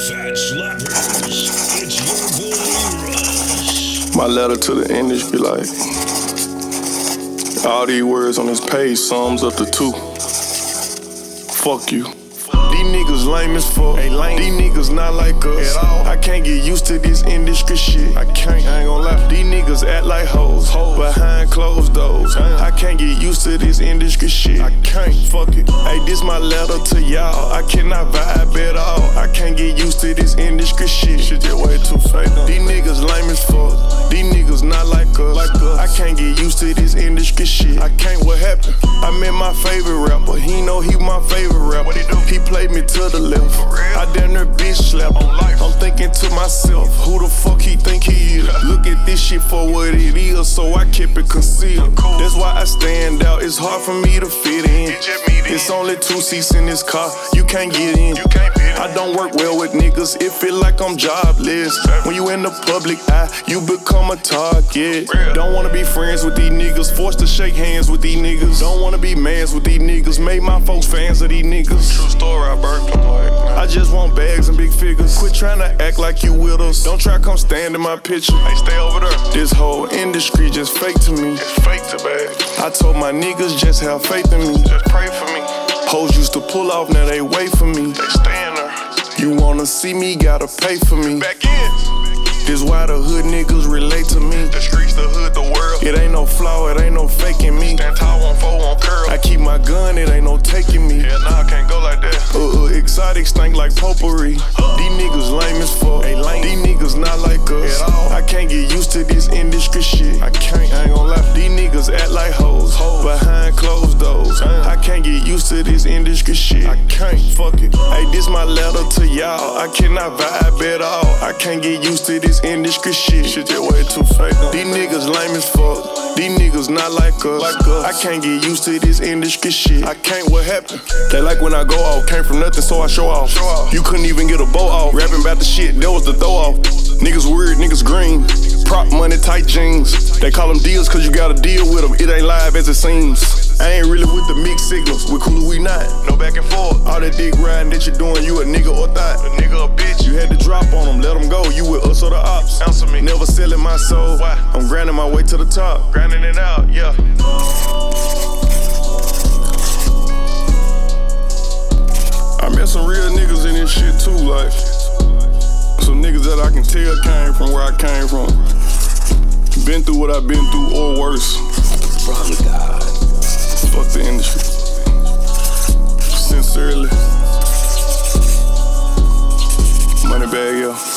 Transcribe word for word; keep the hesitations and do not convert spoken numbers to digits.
Fat Slappers, it's your boy Rush. My letter to the industry, like, all these words on this page sums up to two. Fuck you. These niggas lame as fuck. Ain't lame. These niggas not like us at all. I can't get used to this industry shit. I can't, I ain't gon' lie. These niggas act like hoes, hoes. Behind closed doors. Damn. I can't get used to this industry shit. I can't, fuck it. Hey, this my letter to y'all. I cannot vibe at all. I can't get used to this industry shit. Shit just way too fake. These niggas lame as fuck. These niggas not like us. like us. I can't get used to this industry shit. I can't, what happened? I met my favorite rapper. He know he my favorite rapper. What he do? He played me to the left. I damn near bitch slap on life. I'm thinking to myself, who the fuck he think he is? Look at this shit for what it is, so I keep it concealed. That's why I stand out. It's hard for me to fit in. It's only two seats in this car. You can't get in. I don't work well with niggas. It feel like I'm jobless. When you in the public eye, you become a target. Don't wanna be friends with these niggas. Forced to shake hands with these niggas. Don't wanna be mans with these niggas. Made my folks fans of these niggas. True story, I burped them like, I just want bags and big figures. Quit trying to act like you with us. Don't try to come stand in my picture. Hey, stay over there. This whole industry just fake to me. It's fake to bad. I told my niggas just have faith in me. Just pray for me. Hoes used to pull off, now they wait for me. They stand there. You wanna see me, gotta pay for me. Back in. This why the hood niggas relate to me. The streets, the hood, the world. It ain't no flaw, it ain't no faking me. Stand tall, one four, one curl. I keep my gun, it ain't no taking me. Yeah, nah, I can't go like that. Uh, uh, exotic stink like potpourri. Uh, These niggas lame as fuck. They lame. These niggas not like us at all. I can't get used to this industry shit. I can't, I ain't gon' lie. These niggas act like hoes, hoes. Behind closed doors. Damn. I can't get used to this industry shit. I can't, fuck it. Hey, this my letter to y'all. I cannot vibe at all. I can't get used to this industry shit. Shit just way too fake. These niggas lame as fuck. These niggas not like us. like us. I can't get used to this industry shit. I can't, what happened? They like when I go off. Came from nothing, so I show off. Show off. You couldn't even get a bow off. Rapping about the shit, that was the throw off. Niggas weird, niggas green. Prop money, tight jeans. They call them deals cause you gotta deal with them. It ain't live as it seems. I ain't really with the mixed signals. With Kulu, we not. No back and forth. All that dick riding that you doing, you a nigga or thought. A nigga a bitch. You had to drop on them, let them go. You with us or the ops. Answer me. Never selling my soul. Why? I'm grinding my way to the top. Grinding it out, yeah. I met some real niggas in this shit too, like some niggas that I can tell came from where I came from. Been through what I've been through or worse. From God. Fuck the industry. Sincerely. Money bag, yeah.